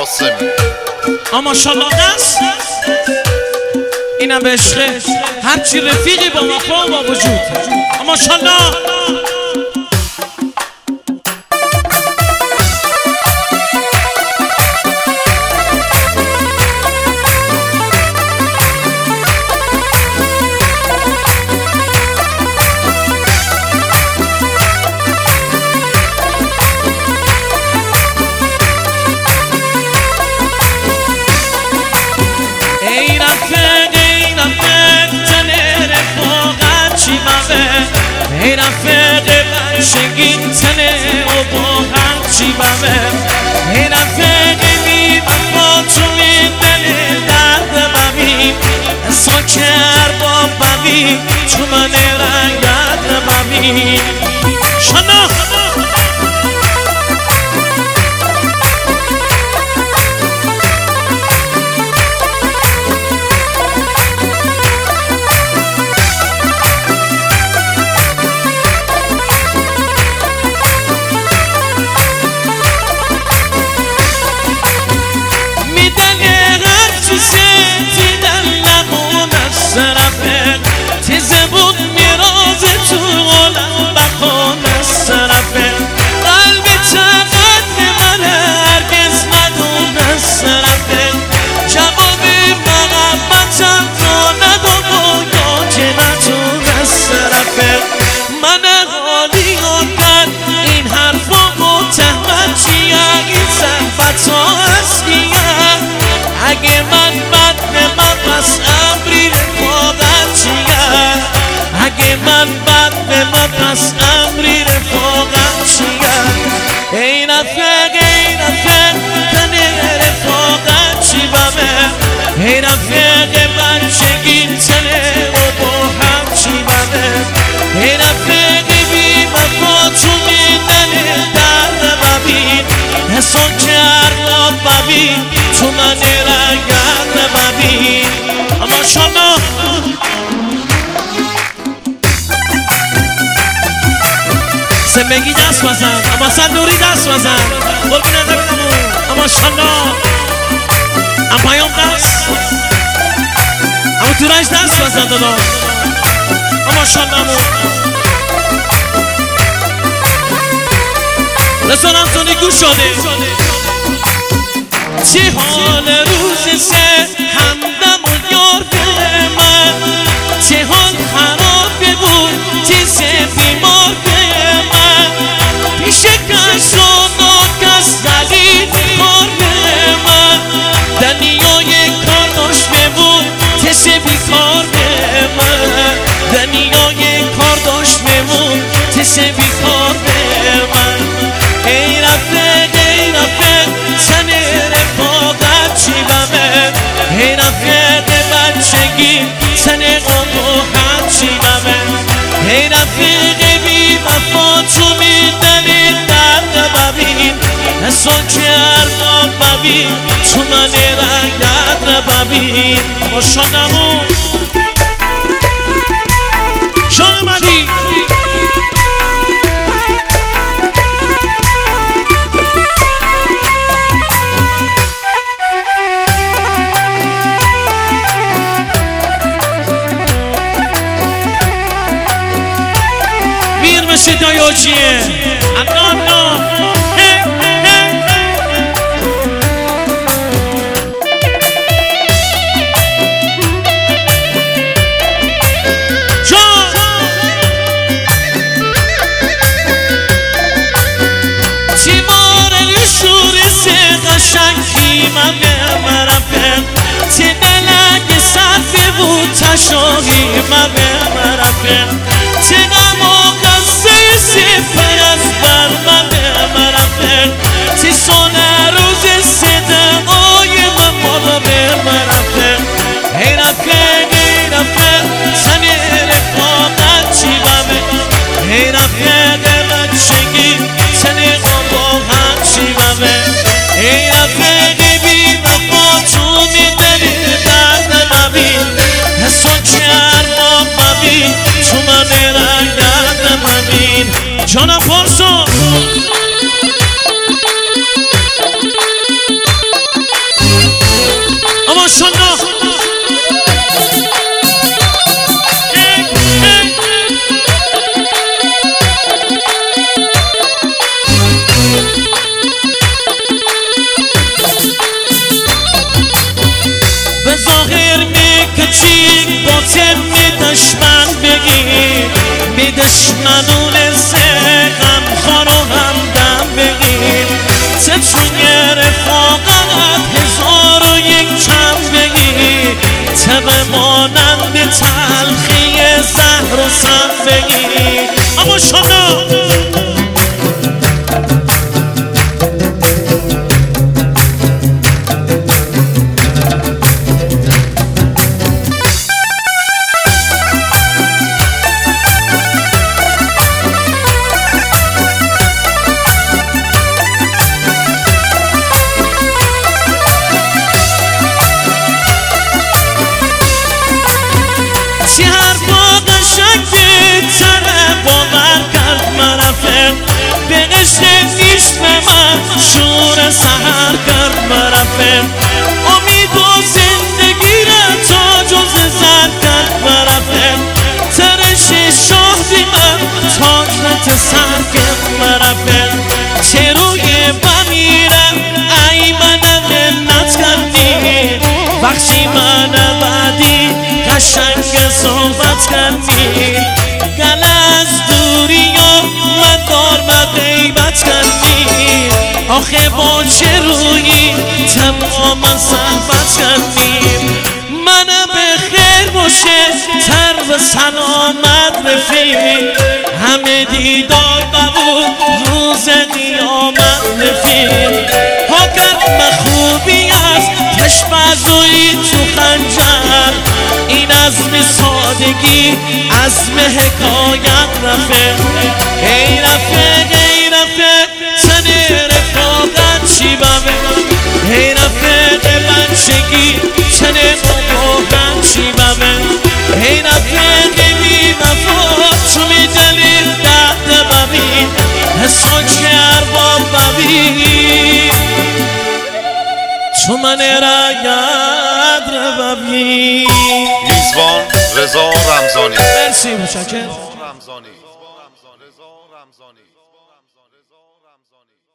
قاسمی. اما شالله دست اینم عشقه، هرچی رفیقی با وفا و با وجود. اما شالله ای رفیق بچگی تنه و با هرچی بمه، ای رفیق بی وفا توی دل درد ببین، احسان کرد با ببین تو من رنگت ببین. شانا تیزه بود میراز تو غلم بخون از طرفه، قلبی چقدر منه هرگز ندون از طرفه، جوابی محبتم تو ندو یا که ندون از طرفه، من حالی آکن این حرفا متحمل چیه این زنفت ها از کیه، اگه من بد به پس امری رفاقت چیه، اگه من بد به پس امری رفاقت چیه. ای رفیق تنه رفاقت چی بمه، ای رفیق بچگی تنه و با هم چی بمه، ای رفیق بی وفا تو میدن درد ببین، حسان کرد ببین تو من رنگت ببین. اما شما سمگی دست بزن، اما صدوری دست بزن بلکن نده بدمون. اما شما ام پیام دست، اما تورش دست بزن دادا. اما شما رسانم تونی گوش شده چه حال روز سه همدم و یار به من، چه حال خرابه بود چیزه بیمار به من، پیش کس و ناکس زدید کار به من، دنیای کار داشته بود کسی بیکار به من، دنیای کار داشته بود کسی بیکار به من. ای رفیق تنه رفاقت چی بمه، ای رفیق بچگی تنه قبوحت چی بمه، ای رفیق بی وفا تو میدنی درد ببین، حسان کرد ببین تو من رنگت ببین. ما شانمون شان مدی صدایوچیه انا تیمار شور سه قشنگی من مرفه، تی دلک صفی بود تشاهی من مرفه، تی غم سفر از بر من مرفه، تی سونه روز صدای من بالا به مرفه. ای رفیق سنی رفاقت چی بمه، ای رفیق بچگی سنی قباحت چی بمه، ای رفیق بی وفا تو میدنی درد ببین، حسان کرد ببین تو من ماشالله به ظاهر میکچی باطن می دشمن بگی می دشمنون سقم خانو همدم بگی توی رفاقت 1001 کم بگی طبع مانند تلخی زهر و سم بگی اما شما شور سحر کرد مرفه امید و زندگی را تا جز زد کرد مرفه ترش شاهدی من تاجرت سر کرد مرفه چه روی بمیرم ای من منت کردی بخشی من بعدی قشنگ صحبت کردی گل از دوری و من دار و غیبت کردی آخه با چه رویی تمام صحبت کردیم منم به خیر باشه تر و سلامت رفیق همه دیدار قبول روز قیامت رفیق ها گرم خوبی است پشمزوی تو خنجر این عزم سادگی عزم حکایت رفیق ای رفیق ای رفیق تن رفاقت چی بمه ای رفیق بچگی تن مباهن چی بمه ای رفیق بی وفا تو می دلیل درد ببین حسا که ارباب ببین تو من رایت رو ببین میزبان رضا رمضانی مرسی مشکل